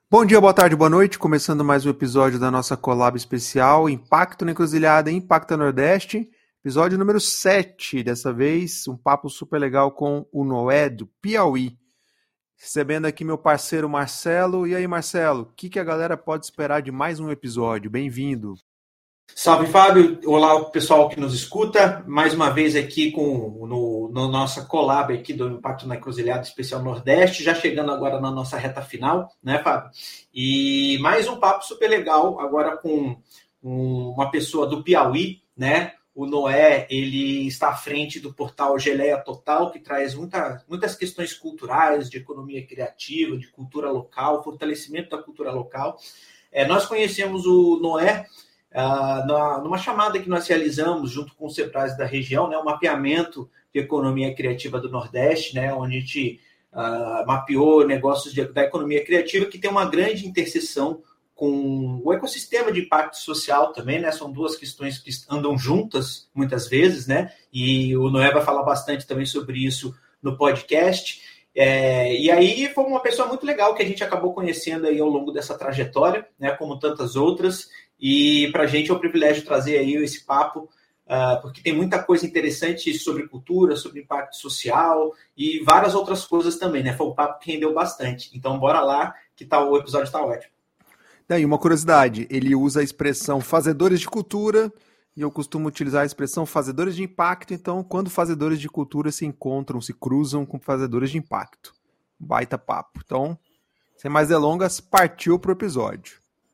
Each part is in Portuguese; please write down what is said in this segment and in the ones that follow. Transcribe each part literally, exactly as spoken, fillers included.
Bom dia, boa tarde, boa noite. Começando mais um episódio da nossa collab especial Impacto na Encruzilhada, Impacta Nordeste. Episódio número sete, dessa vez um papo super legal com o Noé do Piauí. Recebendo aqui meu parceiro Marcelo. E aí, Marcelo, o que, que a galera pode esperar de mais um episódio? Bem-vindo. Salve, Fábio. Olá, pessoal que nos escuta. Mais uma vez aqui com no, no nossa collab aqui do Impacto na Encruzilhada Especial Nordeste, já chegando agora na nossa reta final, né, Fábio? E mais um papo super legal agora com um, uma pessoa do Piauí, né? O Noé, ele está à frente do portal Geleia Total, que traz muita, muitas questões culturais, de economia criativa, de cultura local, fortalecimento da cultura local. É, nós conhecemos o Noé Uh, na, numa chamada que nós realizamos junto com o Cepraz da região, né, um mapeamento de economia criativa do Nordeste, né, onde a gente uh, mapeou negócios de, da economia criativa que tem uma grande interseção com o ecossistema de impacto social também, né, são duas questões que andam juntas muitas vezes, né, e o Noé vai falar bastante também sobre isso no podcast. É, e aí foi uma pessoa muito legal que a gente acabou conhecendo aí ao longo dessa trajetória, né, como tantas outras. E para a gente é um privilégio trazer aí esse papo, uh, porque tem muita coisa interessante sobre cultura, sobre impacto social e várias outras coisas também, né? Foi um papo que rendeu bastante. Então, bora lá, que tá, o episódio está ótimo. Daí, uma curiosidade, ele usa a expressão fazedores de cultura, e eu costumo utilizar a expressão fazedores de impacto, então, quando fazedores de cultura se encontram, se cruzam com fazedores de impacto. Baita papo. Então, sem mais delongas, partiu pro episódio.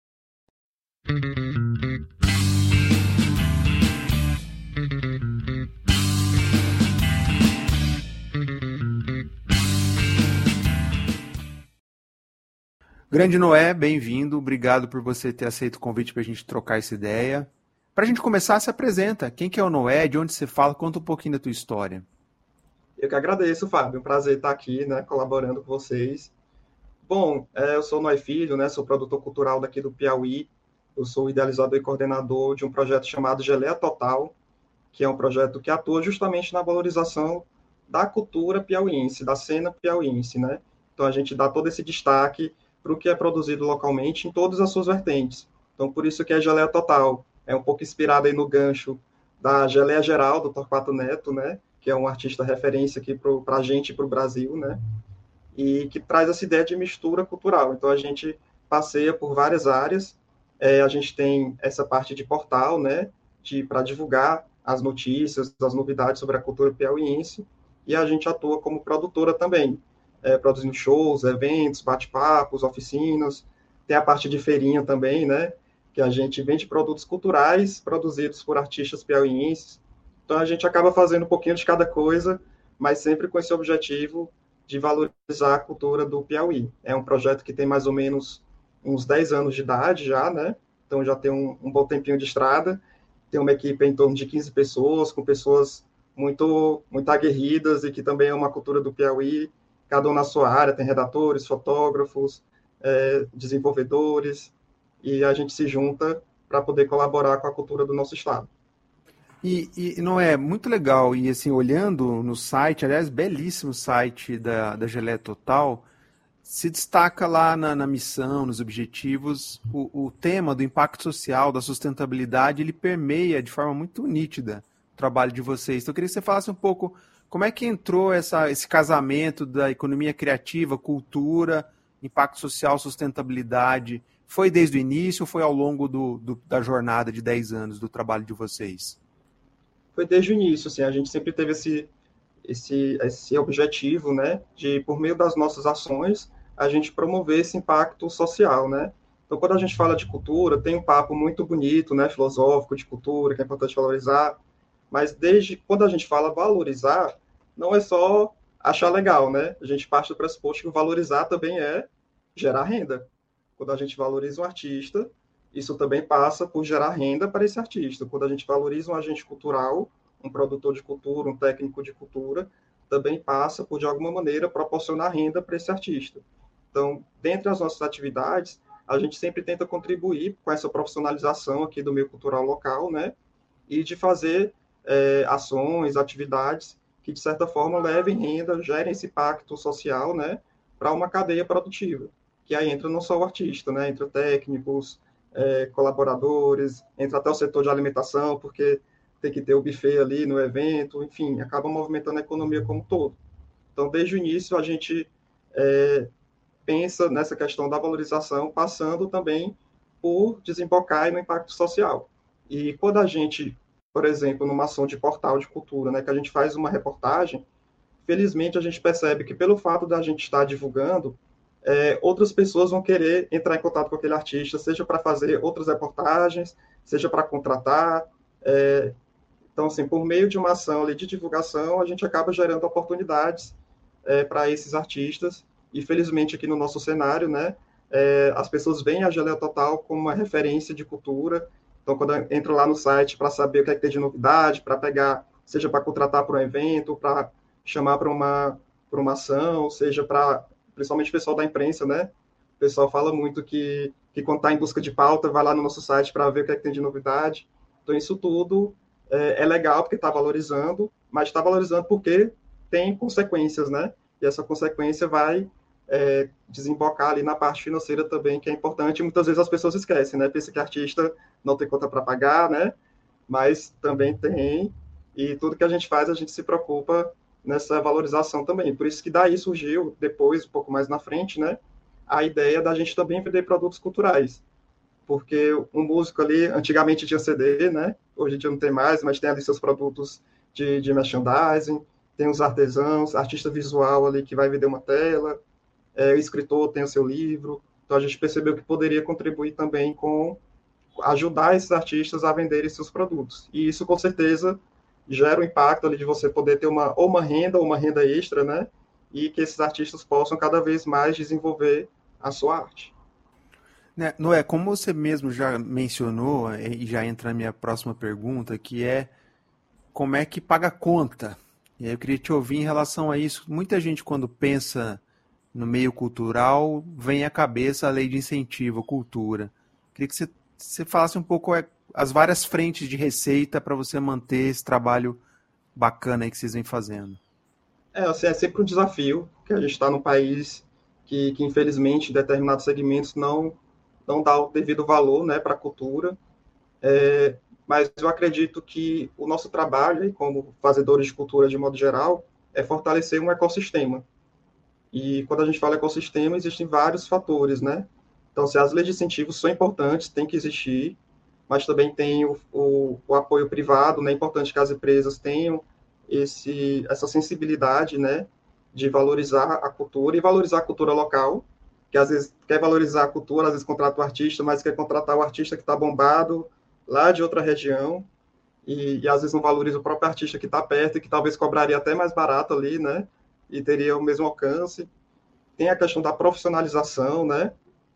Grande Noé, bem-vindo. Obrigado por você ter aceito o convite para a gente trocar essa ideia. Para a gente começar, se apresenta. Quem que é o Noé? De onde você fala? Conta um pouquinho da tua história. Eu que agradeço, Fábio. É um prazer estar aqui, né, colaborando com vocês. Bom, eu sou o Noé Filho, né, sou produtor cultural daqui do Piauí. Eu sou idealizador e coordenador de um projeto chamado Geleia Total, que é um projeto que atua justamente na valorização da cultura piauiense, da cena piauiense, né? Então, a gente dá todo esse destaque para o que é produzido localmente em todas as suas vertentes. Então, por isso que é Geleia Total. É um pouco inspirado aí no gancho da Geleia Geral, do Torquato Neto, né? Que é um artista referência aqui para a gente e para o Brasil, né? E que traz essa ideia de mistura cultural. Então, a gente passeia por várias áreas. É, a gente tem essa parte de portal, né, para divulgar as notícias, as novidades sobre a cultura piauiense, e a gente atua como produtora também, é, produzindo shows, eventos, bate-papos, oficinas. Tem a parte de feirinha também, né, que a gente vende produtos culturais produzidos por artistas piauienses. Então, a gente acaba fazendo um pouquinho de cada coisa, mas sempre com esse objetivo de valorizar a cultura do Piauí. É um projeto que tem mais ou menos uns dez anos de idade já, né? Então já tem um, um bom tempinho de estrada. Tem uma equipe em torno de quinze pessoas, com pessoas muito, muito aguerridas e que também é uma cultura do Piauí, cada um na sua área, tem redatores, fotógrafos, é, desenvolvedores, e a gente se junta para poder colaborar com a cultura do nosso estado. E, e não é muito legal, e assim, olhando no site, aliás, belíssimo site da, da Geleia Total, se destaca lá na, na missão, nos objetivos, o, o tema do impacto social, da sustentabilidade, ele permeia de forma muito nítida o trabalho de vocês. Então eu queria que você falasse um pouco como é que entrou essa, esse casamento da economia criativa, cultura, impacto social, sustentabilidade. Foi desde o início ou foi ao longo do, do, da jornada de dez anos do trabalho de vocês? Foi desde o início, assim, a gente sempre teve esse, esse, esse objetivo, né, de, por meio das nossas ações, a gente promover esse impacto social, né? Então, quando a gente fala de cultura, tem um papo muito bonito, né, filosófico de cultura, que é importante valorizar, mas desde quando a gente fala valorizar, não é só achar legal, né? A gente parte do pressuposto que valorizar também é gerar renda. Quando a gente valoriza um artista, isso também passa por gerar renda para esse artista. Quando a gente valoriza um agente cultural, um produtor de cultura, um técnico de cultura, também passa por, de alguma maneira, proporcionar renda para esse artista. Então, dentre as nossas atividades, a gente sempre tenta contribuir com essa profissionalização aqui do meio cultural local, né? E de fazer é, ações, atividades que, de certa forma, levem renda, gerem esse impacto social, né? Para uma cadeia produtiva. que aí entra não só o artista, né? Entra técnicos, é, colaboradores, entra até o setor de alimentação, porque tem que ter o buffet ali no evento, enfim, acaba movimentando a economia como um todo. Então, desde o início, a gente é, pensa nessa questão da valorização, passando também por desembocar no impacto social. E quando a gente, por exemplo, numa ação de portal de cultura, né, que a gente faz uma reportagem, felizmente a gente percebe que pelo fato da gente estar divulgando, é, outras pessoas vão querer entrar em contato com aquele artista, seja para fazer outras reportagens, seja para contratar. É, então, assim, por meio de uma ação ali de divulgação, a gente acaba gerando oportunidades é, para esses artistas. E felizmente aqui no nosso cenário, né, é, as pessoas veem a Geleia Total como uma referência de cultura. Então, quando eu entro lá no site para saber o que é que tem de novidade, para pegar, seja para contratar para um evento, para chamar para uma, para uma ação, seja para, principalmente o pessoal da imprensa, né? O pessoal fala muito que, que quando está em busca de pauta, vai lá no nosso site para ver o que é que tem de novidade. Então, isso tudo é, é legal porque está valorizando, mas está valorizando porque tem consequências, né? E essa consequência vai é, desembocar ali na parte financeira também, que é importante, e muitas vezes as pessoas esquecem, né? Pensa que artista não tem conta para pagar, né? Mas também tem, e tudo que a gente faz, a gente se preocupa nessa valorização também. Por isso que daí surgiu, depois, um pouco mais na frente, né? A ideia da gente também vender produtos culturais. Porque um músico ali, antigamente tinha C D, né? Hoje em dia não tem mais, mas tem ali seus produtos de, de merchandising, tem os artesãos, artista visual ali que vai vender uma tela, é, o escritor tem o seu livro. Então a gente percebeu que poderia contribuir também com ajudar esses artistas a venderem seus produtos. E isso, com certeza, gera um impacto ali de você poder ter uma, ou uma renda, ou uma renda extra, né? E que esses artistas possam cada vez mais desenvolver a sua arte. Né, Noé, como você mesmo já mencionou, e já entra na minha próxima pergunta, que é como é que paga a conta? E aí eu queria te ouvir em relação a isso. Muita gente, quando pensa no meio cultural, vem à cabeça a lei de incentivo à cultura. Queria que você, você falasse um pouco é, as várias frentes de receita para você manter esse trabalho bacana aí que vocês vêm fazendo. É, assim, é sempre um desafio, porque a gente está num país que, que, infelizmente, determinados segmentos não, não dá o devido valor, né, para a cultura. É, mas eu acredito que o nosso trabalho, como fazedores de cultura de modo geral, é fortalecer um ecossistema. E quando a gente fala ecossistema, existem vários fatores, né? Então, se as leis de incentivos são importantes, tem que existir, mas também tem o, o, o apoio privado, né? É importante que as empresas tenham esse, essa sensibilidade, né? De valorizar a cultura e valorizar a cultura local, que às vezes quer valorizar a cultura, às vezes contrata o artista, mas quer contratar o artista que está bombado lá de outra região, e, e às vezes não valoriza o próprio artista que está perto e que talvez cobraria até mais barato ali, né? E teria o mesmo alcance. Tem a questão da profissionalização, né?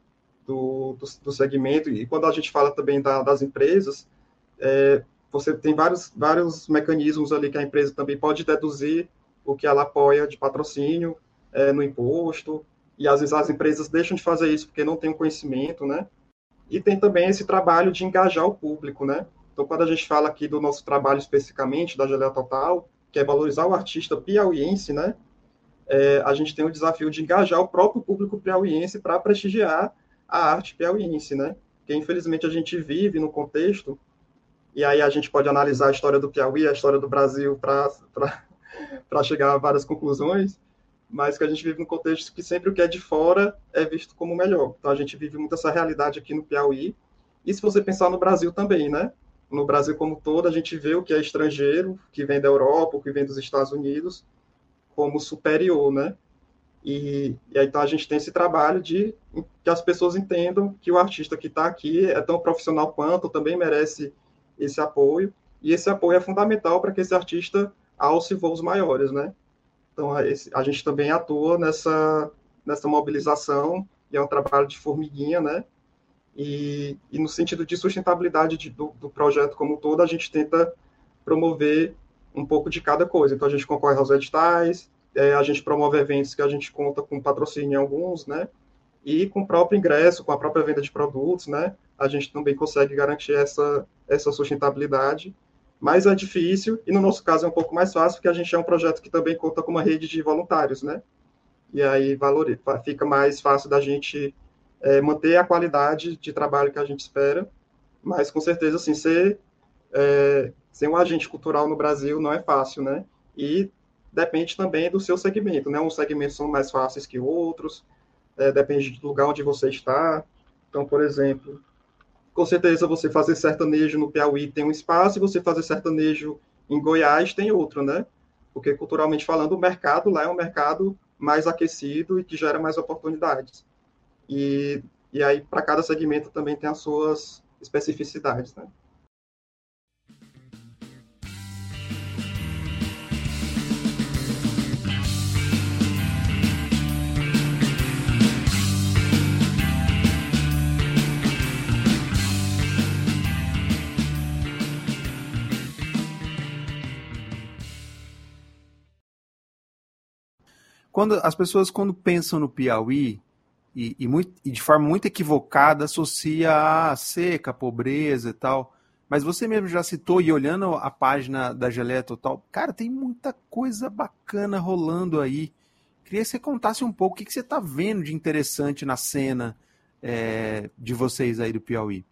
Do, do, do segmento, e quando a gente fala também da, das empresas, é, você tem vários, vários mecanismos ali que a empresa também pode deduzir o que ela apoia de patrocínio é, no imposto, e às vezes as empresas deixam de fazer isso porque não tem o conhecimento, né? E tem também esse trabalho de engajar o público, né? Então, quando a gente fala aqui do nosso trabalho especificamente, da Geleia Total, que é valorizar o artista piauiense, né? É, a gente tem o desafio de engajar o próprio público piauiense para prestigiar a arte piauiense, né? Que, infelizmente, a gente vive no contexto, e aí a gente pode analisar a história do Piauí, a história do Brasil, para chegar a várias conclusões, mas que a gente vive no contexto que sempre o que é de fora é visto como melhor. Então, a gente vive muito essa realidade aqui no Piauí, e se você pensar no Brasil também, né? No Brasil como todo, a gente vê o que é estrangeiro, que vem da Europa, o que vem dos Estados Unidos, como superior, né? E, e aí, então a gente tem esse trabalho de que as pessoas entendam que o artista que está aqui é tão profissional quanto, também merece esse apoio, e esse apoio é fundamental para que esse artista alce voos maiores, né? Então, a, esse, a gente também atua nessa, nessa mobilização, e é um trabalho de formiguinha, né? E, e no sentido de sustentabilidade de, do, do projeto como um todo, a gente tenta promover um pouco de cada coisa. Então, a gente concorre aos editais, é, a gente promove eventos que a gente conta com patrocínio em alguns, né? E com o próprio ingresso, com a própria venda de produtos, né? A gente também consegue garantir essa, essa sustentabilidade. Mas é difícil, e no nosso caso é um pouco mais fácil, porque a gente é um projeto que também conta com uma rede de voluntários, né? E aí valoriza, fica mais fácil da gente é, manter a qualidade de trabalho que a gente espera, mas com certeza, assim, ser, é, ser um agente cultural no Brasil não é fácil, né? E depende também do seu segmento, né? Uns segmentos são mais fáceis que outros, é, depende do lugar onde você está. Então, por exemplo, com certeza você fazer sertanejo no Piauí tem um espaço, e você fazer sertanejo em Goiás tem outro, né? Porque, culturalmente falando, o mercado lá é um mercado mais aquecido e que gera mais oportunidades. E, e aí, para cada segmento também tem as suas especificidades, né? Quando as pessoas, quando pensam no Piauí, e, e, muito, e de forma muito equivocada, associa a seca, a pobreza e tal. Mas você mesmo já citou, e olhando a página da Geleia Total, cara, tem muita coisa bacana rolando aí. Queria que você contasse um pouco o que, que você está vendo de interessante na cena é, de vocês aí do Piauí.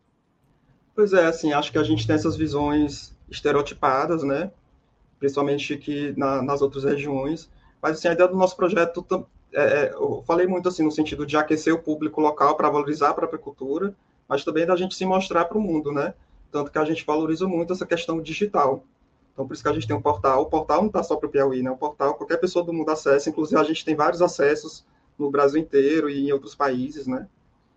Pois é, assim, acho que a gente tem essas visões estereotipadas, né? Principalmente aqui na, nas outras regiões. Mas, assim, a ideia do nosso projeto, é, é, eu falei muito, assim, no sentido de aquecer o público local para valorizar a própria cultura, mas também da gente se mostrar para o mundo, né? Tanto que a gente valoriza muito essa questão digital. Então, por isso que a gente tem um portal. O portal não está só para o Piauí, né? O portal, qualquer pessoa do mundo acessa. Inclusive, a gente tem vários acessos no Brasil inteiro e em outros países, né?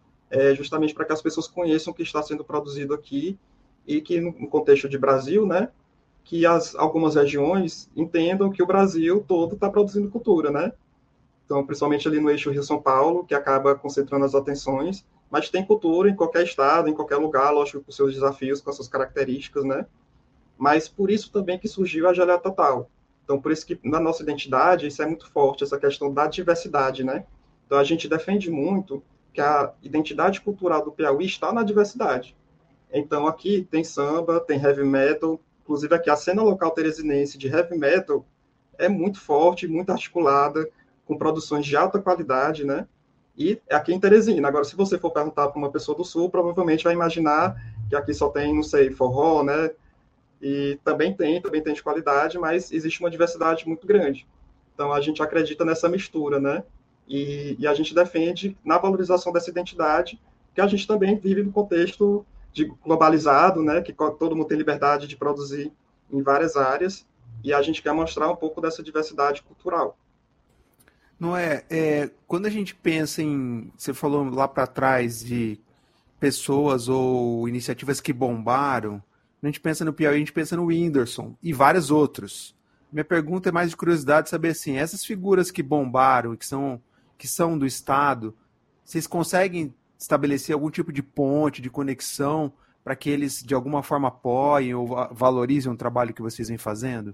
É justamente para que as pessoas conheçam o que está sendo produzido aqui e que, no contexto de Brasil, né? Que as, algumas regiões entendam que o Brasil todo está produzindo cultura, né? Então, principalmente ali no eixo Rio-São Paulo, que acaba concentrando as atenções, mas tem cultura em qualquer estado, em qualquer lugar, lógico, com seus desafios, com as suas características, né? Mas por isso também que surgiu a Geleia Total. Então, por isso que na nossa identidade, isso é muito forte, essa questão da diversidade, né? Então, a gente defende muito que a identidade cultural do Piauí está na diversidade. Então, aqui tem samba, tem heavy metal, inclusive aqui a cena local teresinense de heavy metal é muito forte, muito articulada, com produções de alta qualidade, né? E é aqui em Teresina. Agora, se você for perguntar para uma pessoa do Sul, provavelmente vai imaginar que aqui só tem, não sei, forró, né? E também tem, também tem de qualidade, mas existe uma diversidade muito grande. Então, a gente acredita nessa mistura, né? E, e a gente defende na valorização dessa identidade, que a gente também vive no contexto de globalizado, né? Que todo mundo tem liberdade de produzir em várias áreas, e a gente quer mostrar um pouco dessa diversidade cultural. Não é, é quando a gente pensa em, você falou lá para trás de pessoas ou iniciativas que bombaram, a gente pensa no Piauí, a gente pensa no Whindersson e vários outros. Minha pergunta é mais de curiosidade, saber assim, essas figuras que bombaram e que são, que são do Estado, vocês conseguem estabelecer algum tipo de ponte, de conexão, para que eles de alguma forma apoiem ou valorizem o trabalho que vocês vêm fazendo?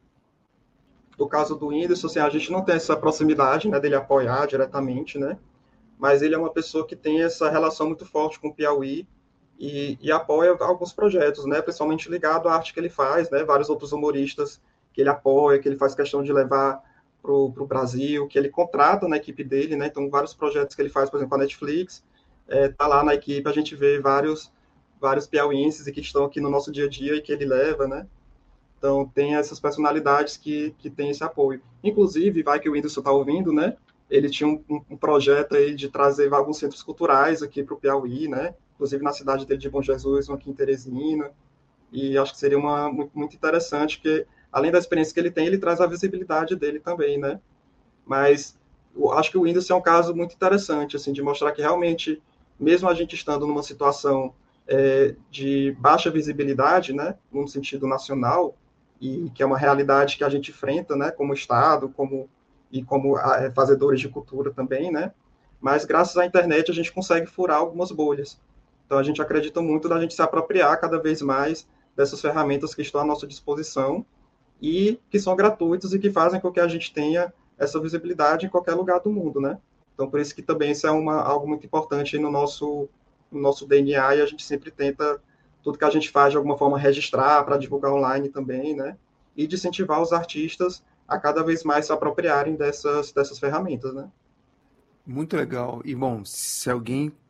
No caso do Whindersson, assim, a gente não tem essa proximidade, né, dele apoiar diretamente, né? Mas ele é uma pessoa que tem essa relação muito forte com o Piauí e, e apoia alguns projetos, né? Principalmente ligado à arte que ele faz, né? Vários outros humoristas que ele apoia, que ele faz questão de levar para o Brasil, que ele contrata na equipe dele, né? Então, vários projetos que ele faz, por exemplo, a Netflix, é, tá lá na equipe, a gente vê vários, vários piauienses e que estão aqui no nosso dia a dia e que ele leva, né? Então, tem essas personalidades que, que têm esse apoio. Inclusive, vai que o Whindersson está ouvindo, né? Ele tinha um, um projeto aí de trazer alguns centros culturais aqui para o Piauí, né? Inclusive na cidade dele de Bom Jesus, um aqui em Teresina. E acho que seria uma, muito, muito interessante, porque além da experiência que ele tem, ele traz a visibilidade dele também, né? Mas eu acho que o Whindersson é um caso muito interessante, assim, de mostrar que realmente, mesmo a gente estando numa situação é, de baixa visibilidade, né? Num sentido nacional, e que é uma realidade que a gente enfrenta, né? Como Estado, como e como é, fazedores de cultura também, né? Mas graças à internet a gente consegue furar algumas bolhas. Então a gente acredita muito da gente se apropriar cada vez mais dessas ferramentas que estão à nossa disposição e que são gratuitas e que fazem com que a gente tenha essa visibilidade em qualquer lugar do mundo, né? Então por isso que também isso é uma, algo muito importante no nosso, no nosso D N A e a gente sempre tenta, tudo que a gente faz de alguma forma registrar para divulgar online também, né? E de incentivar os artistas a cada vez mais se apropriarem dessas, dessas ferramentas, né? Muito legal. E, bom, se alguém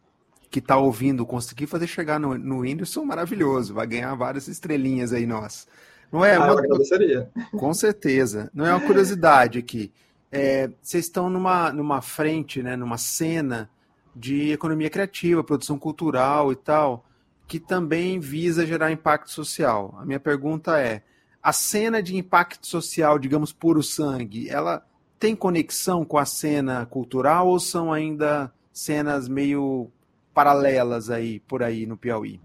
que está ouvindo conseguir fazer chegar no, no Whindersson, maravilhoso, vai ganhar várias estrelinhas aí, nós. Não é ah, uma... eu agradeceria. Com certeza. Não é uma curiosidade aqui. É, vocês estão numa, numa frente, né, numa cena de economia criativa, produção cultural e tal, que também visa gerar impacto social. A minha pergunta é, a cena de impacto social, digamos, puro sangue, ela tem conexão com a cena cultural ou são ainda cenas meio paralelas aí, por aí no Piauí?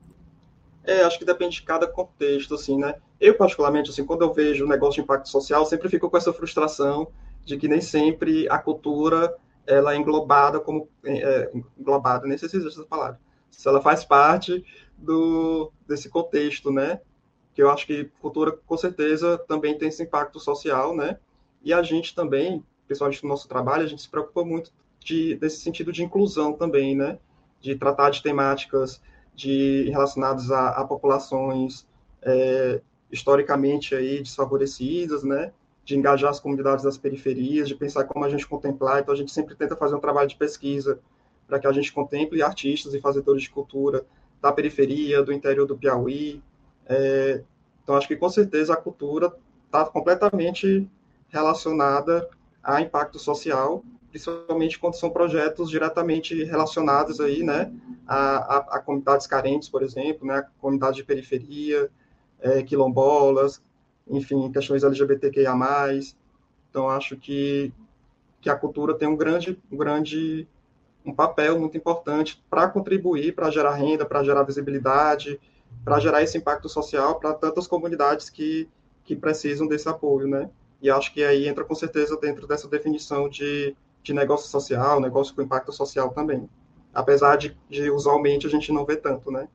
É, acho que depende de cada contexto, assim, né? Eu, particularmente, assim, quando eu vejo o negócio de impacto social, sempre fico com essa frustração de que nem sempre a cultura ela é englobada como... É, englobada, nem sei se existe essa palavra. Se ela faz parte do, desse contexto, né? Que eu acho que cultura, com certeza, também tem esse impacto social, né? E a gente também, principalmente no nosso trabalho, a gente se preocupa muito de, desse sentido de inclusão também, né? De tratar de temáticas de, relacionadas a, a populações é, historicamente aí desfavorecidas, né? De engajar as comunidades das periferias, de pensar como a gente contemplar. Então, a gente sempre tenta fazer um trabalho de pesquisa para que a gente contemple artistas e fazedores de cultura da periferia, do interior do Piauí. É, então, acho que, com certeza, a cultura está completamente relacionada a impacto social, principalmente quando são projetos diretamente relacionados aí, né, a, a, a comunidades carentes, por exemplo, né, a comunidade de periferia, é, quilombolas, enfim, questões L G B T Q I A mais. Então, acho que, que a cultura tem um grande, um grande um papel muito importante para contribuir, para gerar renda, para gerar visibilidade, para gerar esse impacto social para tantas comunidades que, que precisam desse apoio, né? E acho que aí entra com certeza dentro dessa definição de, de negócio social, negócio com impacto social também. Apesar de, de usualmente a gente não vê tanto, né?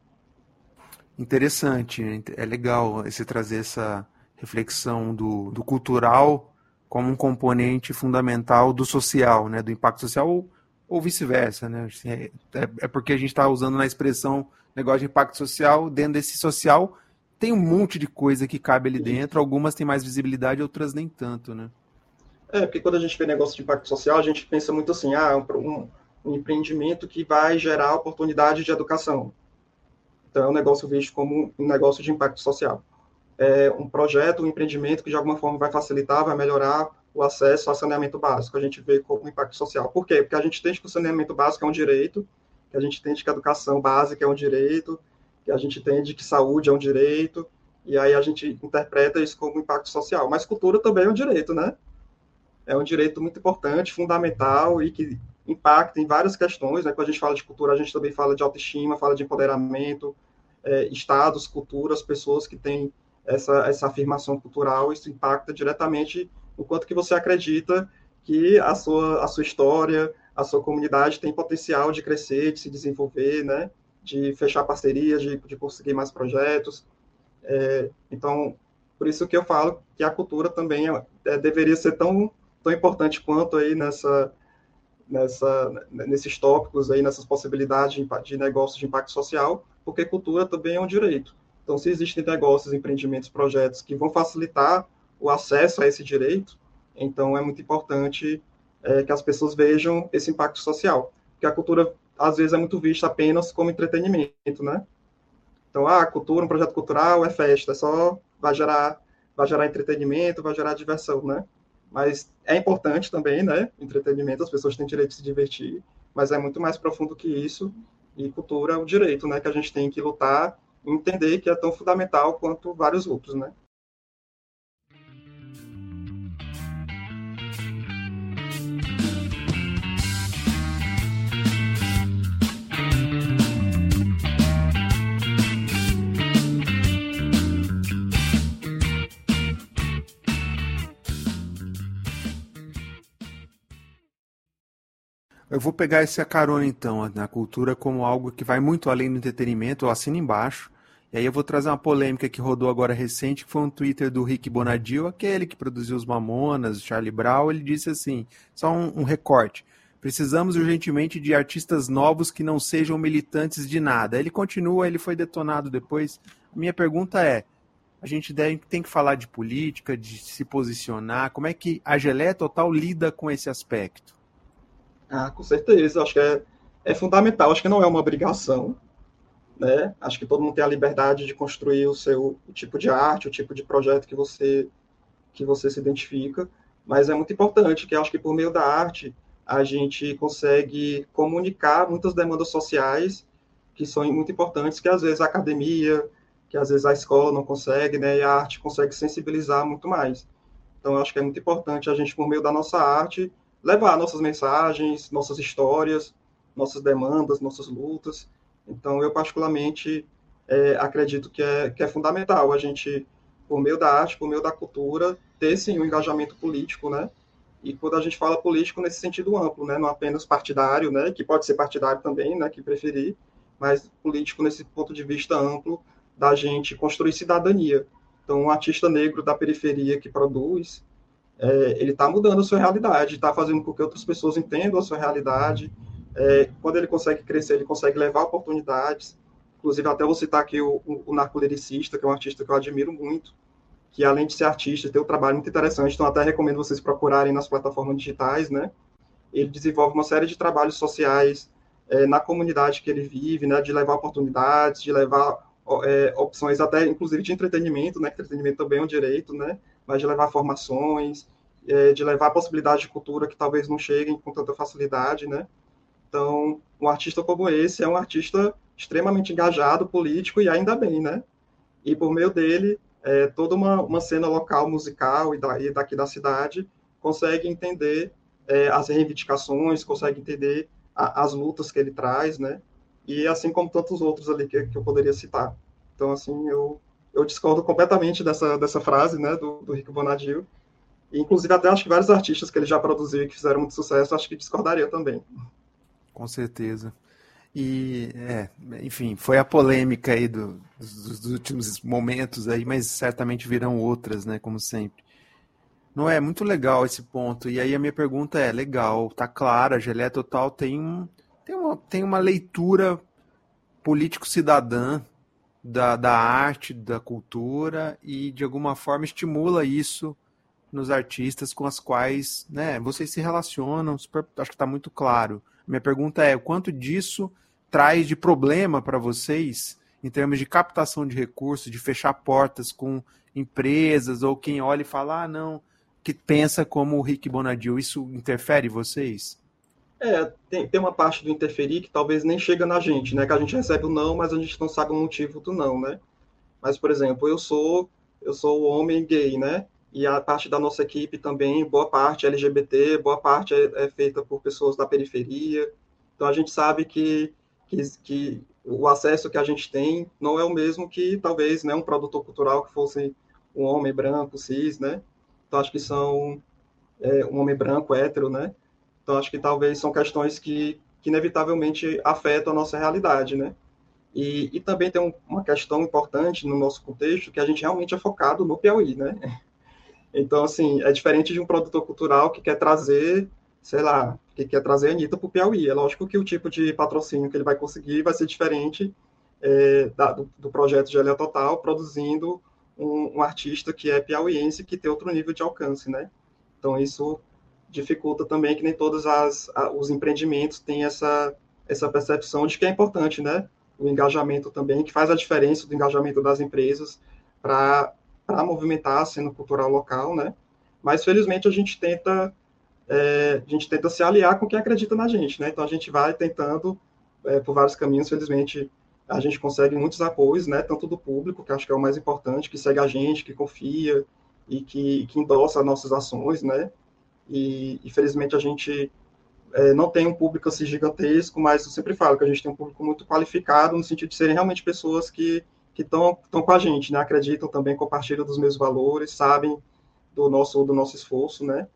Interessante, é legal esse trazer essa reflexão do, do cultural como um componente fundamental do social, né? Do impacto social ou, ou vice-versa, né? É, é porque a gente está usando na expressão negócio de impacto social, dentro desse social tem um monte de coisa que cabe ali dentro, algumas têm mais visibilidade, outras nem tanto, né? É, porque quando a gente vê negócio de impacto social, a gente pensa muito assim, ah, um, um empreendimento que vai gerar oportunidade de educação. Então, é um negócio visto como um negócio de impacto social. É um projeto, um empreendimento que, de alguma forma, vai facilitar, vai melhorar o acesso ao saneamento básico. A gente vê como impacto social. Por quê? Porque a gente entende que o saneamento básico é um direito, que a gente entende que a educação básica é um direito, que a gente entende que saúde é um direito, e aí a gente interpreta isso como impacto social. Mas cultura também é um direito, né? É um direito muito importante, fundamental, e que impacta em várias questões, né? Quando a gente fala de cultura, a gente também fala de autoestima, fala de empoderamento, é, estados, culturas, pessoas que têm essa, essa afirmação cultural, isso impacta diretamente o quanto que você acredita que a sua, a sua história, a sua comunidade tem potencial de crescer, de se desenvolver, né? De fechar parcerias, de, de conseguir mais projetos. É, então, por isso que eu falo que a cultura também é, é, deveria ser tão, tão importante quanto aí nessa, nessa, nesses tópicos, aí, nessas possibilidades de, de negócios de impacto social, porque cultura também é um direito. Então, se existem negócios, empreendimentos, projetos que vão facilitar o acesso a esse direito, então é muito importante é, que as pessoas vejam esse impacto social. Porque a cultura, às vezes, é muito vista apenas como entretenimento, né? Então, ah, cultura, um projeto cultural é festa, é só vai gerar, vai gerar entretenimento, vai gerar diversão, né? Mas é importante também, né? Entretenimento, as pessoas têm direito de se divertir, mas é muito mais profundo que isso, e cultura é o direito, né? Que a gente tem que lutar e entender que é tão fundamental quanto vários outros, né? Eu vou pegar essa carona, então, na cultura como algo que vai muito além do entretenimento, eu assino embaixo. E aí eu vou trazer uma polêmica que rodou agora recente, que foi um Twitter do Rick Bonadio, aquele que produziu os Mamonas, Charlie Brown. Ele disse assim, só um, um recorte, precisamos urgentemente de artistas novos que não sejam militantes de nada. Ele continua, ele foi detonado depois. A minha pergunta é, a gente deve, tem que falar de política, de se posicionar, como é que a Geleia Total lida com esse aspecto? Ah, com certeza. Acho que é, é fundamental. Acho que não é uma obrigação, né? Acho que todo mundo tem a liberdade de construir o seu o tipo de arte, o tipo de projeto que você que você se identifica, mas é muito importante que acho que por meio da arte a gente consegue comunicar muitas demandas sociais que são muito importantes, que às vezes a academia, que às vezes a escola não consegue, né? E a arte consegue sensibilizar muito mais. Então, eu acho que é muito importante a gente, por meio da nossa arte, levar nossas mensagens, nossas histórias, nossas demandas, nossas lutas. Então, eu particularmente é, acredito que é, que é fundamental a gente, por meio da arte, por meio da cultura, ter sim um engajamento político, né? E quando a gente fala político nesse sentido amplo, né? Não apenas partidário, né? Que pode ser partidário também, né? Que preferir, mas político nesse ponto de vista amplo da gente construir cidadania. Então, um artista negro da periferia que produz, é, ele está mudando a sua realidade, está fazendo com que outras pessoas entendam a sua realidade. É, quando ele consegue crescer, ele consegue levar oportunidades. Inclusive, até vou citar aqui o, o, o narcoliricista, que é um artista que eu admiro muito, que além de ser artista, tem um trabalho muito interessante, então até recomendo vocês procurarem nas plataformas digitais, né? Ele desenvolve uma série de trabalhos sociais é, na comunidade que ele vive, né? De levar oportunidades, de levar é, opções até, inclusive, de entretenimento, né? Entretenimento também é um direito, né? Mas de levar formações, é, de levar possibilidades de cultura que talvez não cheguem com tanta facilidade, né? Então, um artista como esse é um artista extremamente engajado, político, e ainda bem, né? E por meio dele, é, toda uma, uma cena local, musical e, da, e daqui da cidade consegue entender é, as reivindicações, consegue entender a, as lutas que ele traz, né? E assim como tantos outros ali que, que eu poderia citar. Então, assim, eu, eu discordo completamente dessa, dessa frase, né, do, do Rick Bonadio. E, inclusive, até acho que vários artistas que ele já produziu e que fizeram muito sucesso, acho que discordaria também. Com certeza. E, é, enfim, foi a polêmica aí do, dos, dos últimos momentos aí, mas certamente virão outras, né, como sempre. Não é muito legal esse ponto. E aí a minha pergunta é, legal, tá claro, a Geleia Total tem, um, tem, uma, tem uma leitura político-cidadã da, da arte, da cultura e de alguma forma estimula isso nos artistas com as quais, né, vocês se relacionam, super, acho que está muito claro. Minha pergunta é, o quanto disso traz de problema para vocês em termos de captação de recursos, de fechar portas com empresas ou quem olha e fala, ah, não, que pensa como o Rick Bonadio, isso interfere em vocês? É, tem, tem uma parte do interferir que talvez nem chega na gente, né? Que a gente recebe o não, mas a gente não sabe o motivo do não, né? Mas, por exemplo, eu sou eu sou homem gay, né? E a parte da nossa equipe também, boa parte é L G B T, boa parte é, é feita por pessoas da periferia. Então a gente sabe que, que, que o acesso que a gente tem não é o mesmo que talvez, né, um produtor cultural que fosse um homem branco, cis, né? Então acho que são é, um homem branco, hétero, né? Então acho que talvez são questões que, que inevitavelmente afetam a nossa realidade, né? E, e também tem um, uma questão importante no nosso contexto, que a gente realmente é focado no Piauí, né? Então, assim, é diferente de um produtor cultural que quer trazer, sei lá, que quer trazer a Anitta para o Piauí. É lógico que o tipo de patrocínio que ele vai conseguir vai ser diferente é, da, do, do projeto Geleia Total, produzindo um, um artista que é piauiense, que tem outro nível de alcance, né? Então, isso dificulta também que nem todos as, a, os empreendimentos têm essa, essa percepção de que é importante, né? O engajamento também, que faz a diferença do engajamento das empresas para movimentar a cena cultural local, né? Mas, felizmente, a gente tenta é, a gente tenta se aliar com quem acredita na gente, né? Então, a gente vai tentando, é, por vários caminhos, felizmente, a gente consegue muitos apoios, né? Tanto do público, que acho que é o mais importante, que segue a gente, que confia e que, que endossa nossas ações, né? E, e felizmente, a gente é, não tem um público assim gigantesco, mas eu sempre falo que a gente tem um público muito qualificado, no sentido de serem realmente pessoas que que estão com a gente, né? Acreditam também, compartilham dos meus valores, sabem do nosso do nosso esforço, né?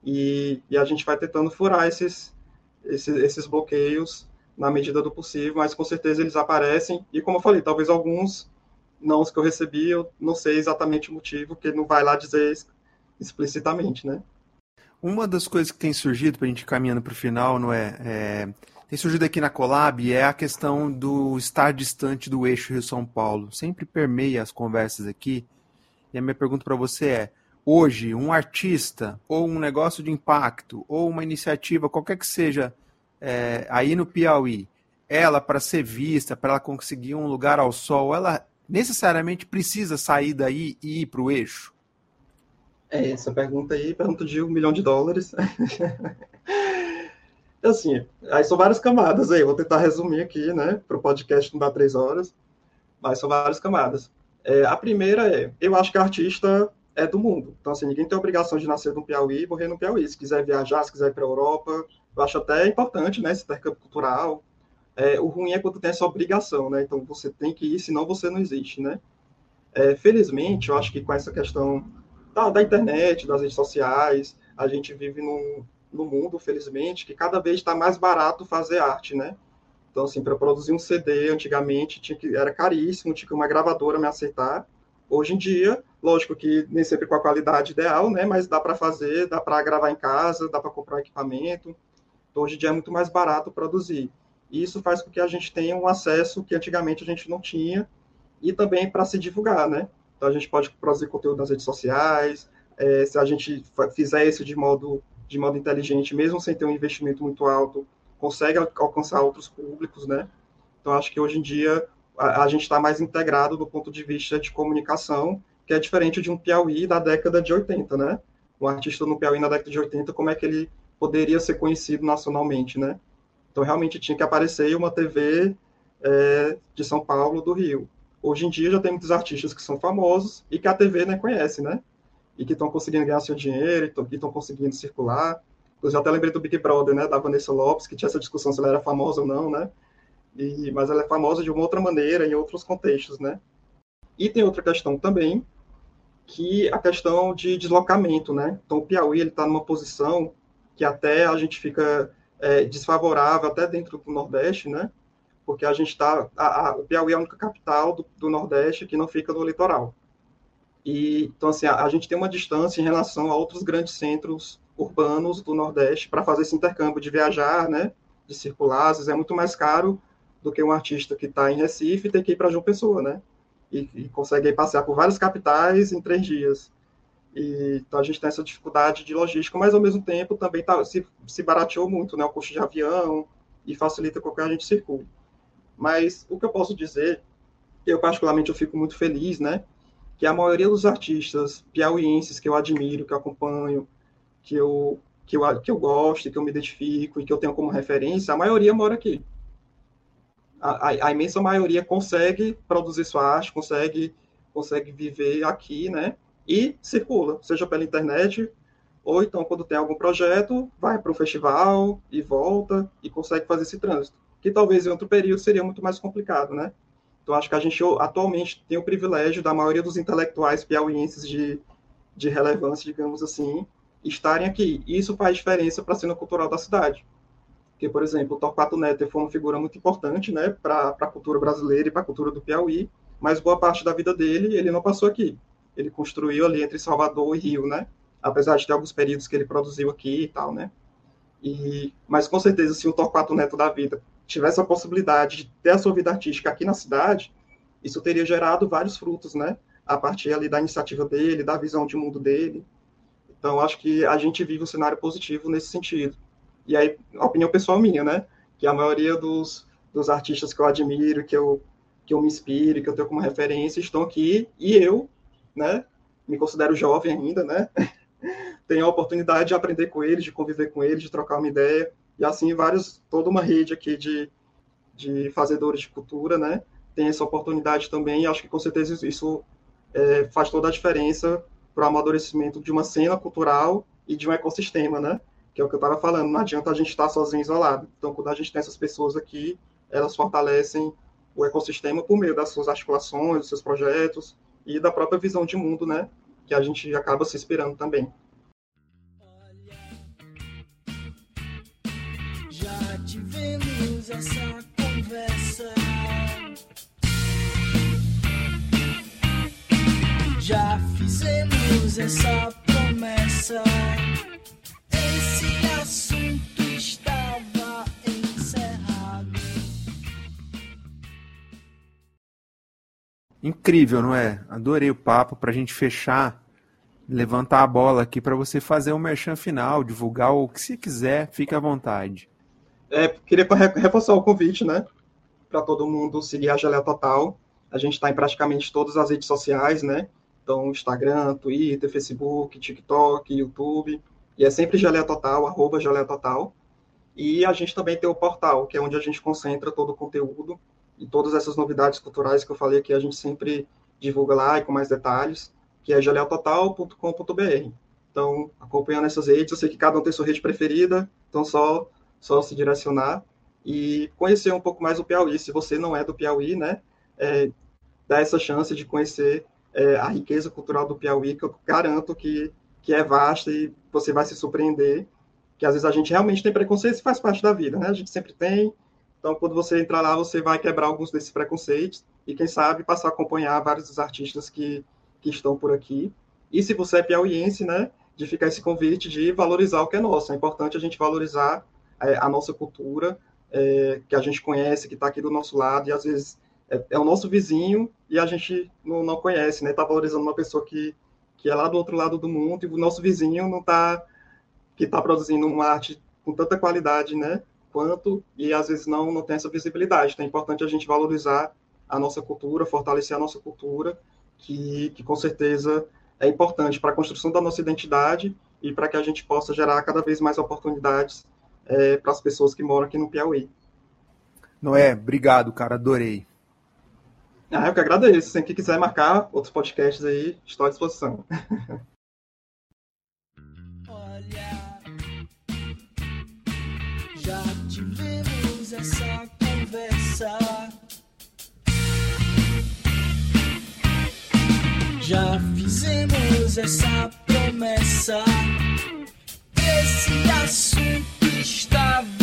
E, e a gente vai tentando furar esses, esses esses bloqueios na medida do possível, mas com certeza eles aparecem e, como eu falei, talvez alguns não os que eu recebi, eu não sei exatamente o motivo, porque não vai lá dizer explicitamente, né? Uma das coisas que tem surgido, para a gente ir caminhando para o final, não é, é, tem surgido aqui na Collab, é a questão do estar distante do eixo Rio-São Paulo. Sempre permeia as conversas aqui. E a minha pergunta para você é, hoje, um artista, ou um negócio de impacto, ou uma iniciativa, qualquer que seja, é, aí no Piauí, ela, para ser vista, para ela conseguir um lugar ao sol, ela necessariamente precisa sair daí e ir para o eixo? É, essa pergunta aí, pergunta de um milhão de dólares. Assim, aí são várias camadas aí, vou tentar resumir aqui, né, para o podcast não dar três horas, mas são várias camadas. É, a primeira é, eu acho que a artista é do mundo, então assim, ninguém tem a obrigação de nascer no Piauí e morrer no Piauí, se quiser viajar, se quiser ir para a Europa, eu acho até importante, né, esse intercâmbio cultural. É, o ruim é quando tem essa obrigação, né, então você tem que ir, senão você não existe, né. É, felizmente, eu acho que com essa questão da, da internet, das redes sociais, a gente vive num, num mundo, felizmente, que cada vez está mais barato fazer arte, né? Então, assim, para produzir um C D, antigamente, tinha que, era caríssimo, tinha que uma gravadora me aceitar. Hoje em dia, lógico que nem sempre com a qualidade ideal, né? Mas dá para fazer, dá para gravar em casa, dá para comprar equipamento. Então, hoje em dia é muito mais barato produzir. E isso faz com que a gente tenha um acesso que antigamente a gente não tinha, e também para se divulgar, né? Então, a gente pode produzir conteúdo nas redes sociais, é, se a gente fizer isso de modo, de modo inteligente, mesmo sem ter um investimento muito alto, consegue alcançar outros públicos, né? Então, acho que hoje em dia a, a gente está mais integrado do ponto de vista de comunicação, que é diferente de um Piauí da década de oitenta, né? Um artista no Piauí na década de oitenta, como é que ele poderia ser conhecido nacionalmente, né? Então, realmente tinha que aparecer em uma T V é, de São Paulo, do Rio. Hoje em dia já tem muitos artistas que são famosos e que a T V nem conhece, né? E que estão conseguindo ganhar seu dinheiro, e estão conseguindo circular. Eu já até lembrei do Big Brother, né? Da Vanessa Lopes, que tinha essa discussão se ela era famosa ou não, né? E, mas ela é famosa de uma outra maneira, em outros contextos, né? E tem outra questão também, que a questão de deslocamento, né? Então, o Piauí, ele está numa posição que até a gente fica é, desfavorável, até dentro do Nordeste, né? Porque a gente está... O Piauí é a única capital do, do Nordeste que não fica no litoral. E, então, assim, a, a gente tem uma distância em relação a outros grandes centros urbanos do Nordeste para fazer esse intercâmbio de viajar, né, de circular. Às vezes é muito mais caro do que um artista que está em Recife e tem que ir para João Pessoa, né? E, e consegue aí passear por várias capitais em três dias. E, então, a gente tem essa dificuldade de logística, mas, ao mesmo tempo, também tá, se, se barateou muito, né, o custo de avião e facilita com que a gente circule. Mas o que eu posso dizer, eu particularmente eu fico muito feliz, né, que a maioria dos artistas piauienses que eu admiro, que eu acompanho, que eu, que eu, que eu gosto, que eu me identifico e que eu tenho como referência, a maioria mora aqui. A, a, a imensa maioria consegue produzir sua arte, consegue, consegue viver aqui, né, e circula, seja pela internet, ou então, quando tem algum projeto, vai para um festival e volta e consegue fazer esse trânsito, que talvez em outro período seria muito mais complicado, né? Então, acho que a gente atualmente tem o privilégio da maioria dos intelectuais piauienses de, de relevância, digamos assim, estarem aqui. E isso faz diferença para a cena cultural da cidade. Porque, por exemplo, o Torquato Neto foi uma figura muito importante, né, para a cultura brasileira e para a cultura do Piauí, mas boa parte da vida dele, ele não passou aqui. Ele construiu ali entre Salvador e Rio, né? Apesar de ter alguns períodos que ele produziu aqui e tal, né? E, mas, com certeza, se o Torquato Neto da vida tivesse a possibilidade de ter a sua vida artística aqui na cidade, isso teria gerado vários frutos, né? A partir ali da iniciativa dele, da visão de mundo dele. Então, acho que a gente vive um cenário positivo nesse sentido. E aí, a opinião pessoal minha, né? Que a maioria dos, dos artistas que eu admiro, que eu, que eu me inspiro, que eu tenho como referência, estão aqui, e eu, né? Me considero jovem ainda, né? Tenho a oportunidade de aprender com eles, de conviver com eles, de trocar uma ideia, e assim vários, toda uma rede aqui de, de fazedores de cultura, né? Tem essa oportunidade também, e acho que com certeza isso é, faz toda a diferença para o amadurecimento de uma cena cultural e de um ecossistema, né? Que é o que eu estava falando, não adianta a gente estar sozinho, isolado. Então, quando a gente tem essas pessoas aqui, elas fortalecem o ecossistema por meio das suas articulações, dos seus projetos e da própria visão de mundo, né? Que a gente acaba se inspirando também. Já tivemos essa conversa, já fizemos essa promessa, esse assunto estava encerrado. Incrível, não é? Adorei o papo. Para a gente fechar, levantar a bola aqui para você fazer o merchan final, divulgar o que você quiser, fique à vontade. É, queria reforçar o convite, né, para todo mundo seguir a Geleia Total. A gente está em praticamente todas as redes sociais, né? Então, Instagram, Twitter, Facebook, TikTok, YouTube. E é sempre Geleia Total, arroba Geleia Total. E a gente também tem o portal, que é onde a gente concentra todo o conteúdo e todas essas novidades culturais que eu falei aqui, a gente sempre divulga lá e com mais detalhes, que é geleia total ponto com ponto b r. Então, acompanhando essas redes, eu sei que cada um tem sua rede preferida, então só, só se direcionar e conhecer um pouco mais o Piauí. Se você não é do Piauí, né, é, dá essa chance de conhecer é, a riqueza cultural do Piauí, que eu garanto que, que é vasta e você vai se surpreender, que às vezes a gente realmente tem preconceito, isso faz parte da vida, né? A gente sempre tem. Então, quando você entrar lá, você vai quebrar alguns desses preconceitos e, quem sabe, passar a acompanhar vários dos artistas que, que estão por aqui. E se você é piauiense, né, de ficar esse convite de valorizar o que é nosso. É importante a gente valorizar é, a nossa cultura, é, que a gente conhece, que está aqui do nosso lado, e às vezes é, é o nosso vizinho e a gente não, não conhece, né? Está valorizando uma pessoa que, que é lá do outro lado do mundo e o nosso vizinho não está... que está produzindo uma arte com tanta qualidade, né, quanto, e às vezes não, não tem essa visibilidade. Então é importante a gente valorizar a nossa cultura, fortalecer a nossa cultura, que, que com certeza é importante para a construção da nossa identidade e para que a gente possa gerar cada vez mais oportunidades é, para as pessoas que moram aqui no Piauí. Noé, obrigado, cara, adorei. Ah, eu que agradeço. Se quem quiser marcar outros podcasts aí, estou à disposição. Já tivemos essa conversa, já fizemos essa promessa. Esse assunto estava